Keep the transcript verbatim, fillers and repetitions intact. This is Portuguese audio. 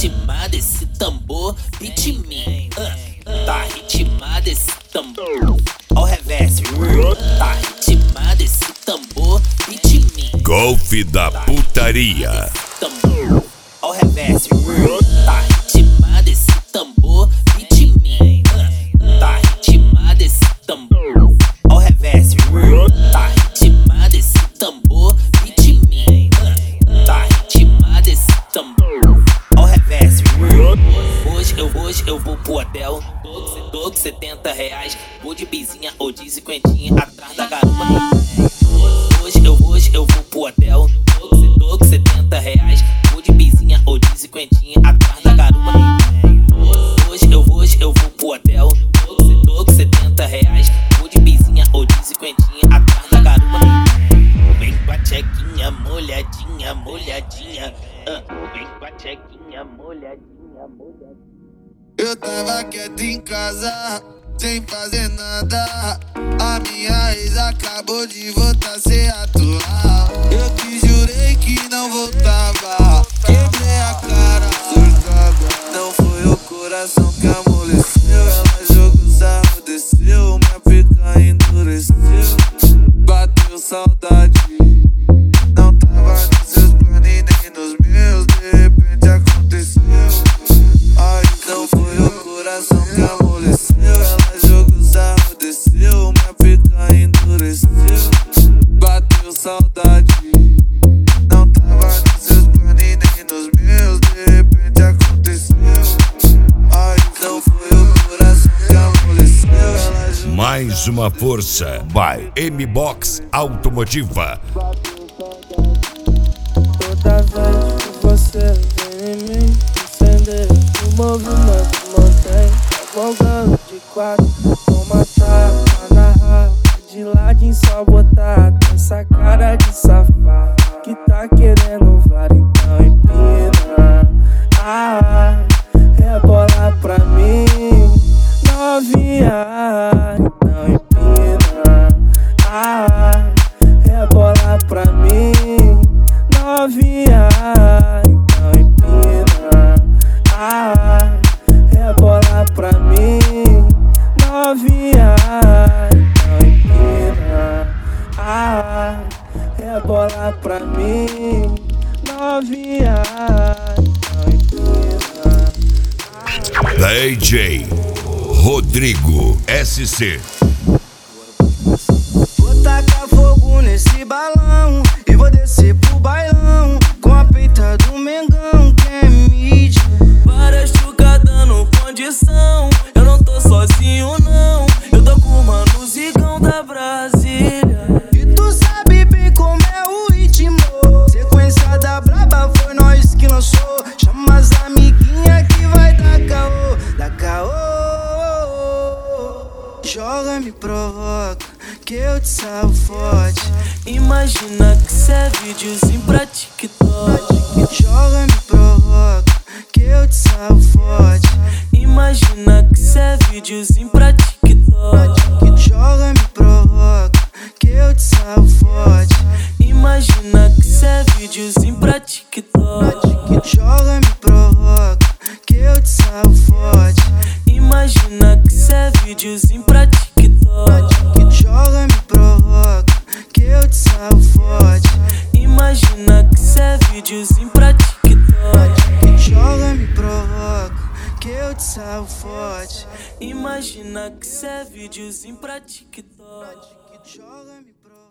ritmado esse tambor, ritme. Uh, tá ritmado esse tambor. Ó o reverse. Tá ritmado esse tambor, ritme. Golfe da putaria. Ó o reverse. Tá ritmado esse tambor, ritme. Uh, tá ritmado esse tambor. Ó o reverse. Tá ritmado esse tambor, ritme. Uh, tá ritmado esse tambor. Ó o reverse. Hoje eu, hoje eu vou pro hotel. Tô com setenta reais. Vou de bizinha ou de cinquentinha atrás da garupa. Hoje eu, hoje eu vou pro hotel. Tô com setenta reais. Vou de bizinha ou de cinquentinha atrás da garupa. Hoje eu, hoje eu vou pro hotel. Tô com setenta reais. Vou de bizinha ou de cinquentinha atrás da garupa. Vem com a tchequinha molhadinha, molhadinha. Uh, vem com a tchequinha molhadinha, molhadinha. Eu tava quieto em casa, sem fazer nada. A minha ex acabou de voltar sem atuar. Eu te jurei que não voltava. Quebrei a cara, surtada. Não foi o coração que amoleceu. Ela jogou sarro, desceu. Minha pica endureceu. Bateu saudade. Não tava nos seus planos e nem nos meus. De repente aconteceu. Ai, não foi o coração que amoleceu. Ela jogou sarro, desceu. Minha pica endureceu. Bateu saudade. Não tava nos seus planos e nem nos meus. De repente aconteceu. Ai, não foi o coração que amoleceu. Ela jogou Mais uma força. By M-Box Automotiva. Toda vez que você vem em mim, acender o movimento mantém. Folgando de quatro, toma tapa na raba. De ladinho só botar essa cara de safado. Que tá querendo var, então empina. Ah, rebola pra mim, novinha. Então empina. Ah, rebola pra mim, novinha. Então empina. Ah, rebola pra mim, novinha. Então empina. Ah, rebola pra mim, novinha. Então empina. D J Rodrigo S C. Vou tacar fogo nesse balão e vou descer pro bailão com a peita do Mengão, que é mídia. Várias chucas dando condição. Eu não tô sozinho não. Eu tô com o mano Zigão da Brasília. E tu sabe bem como é o ritmo. Sequência da braba foi nós que lançou. Chama as amiguinhas que vai dar caô, dar caô. Joga, me provoca, que eu te salvo forte. Imagina que cê é videozinho pra TikTok. Joga, me provoca, que eu te salvo forte. Imagina que cê é videozinho pra TikTok. Joga, me provoca, que eu te salvo forte. Imagina que cê é videozinho pra TikTok. Joga, me provoca, que eu te salvo forte. Imagina que cê é videozinho pra TikTok. Joga, me provoca, que eu te salvo forte. Imagina que cê é videozinho pra TikTok. Joga, me provoca, que eu te salvo forte. Imagina que cê é videozinho pra TikTok. Joga, me provoca.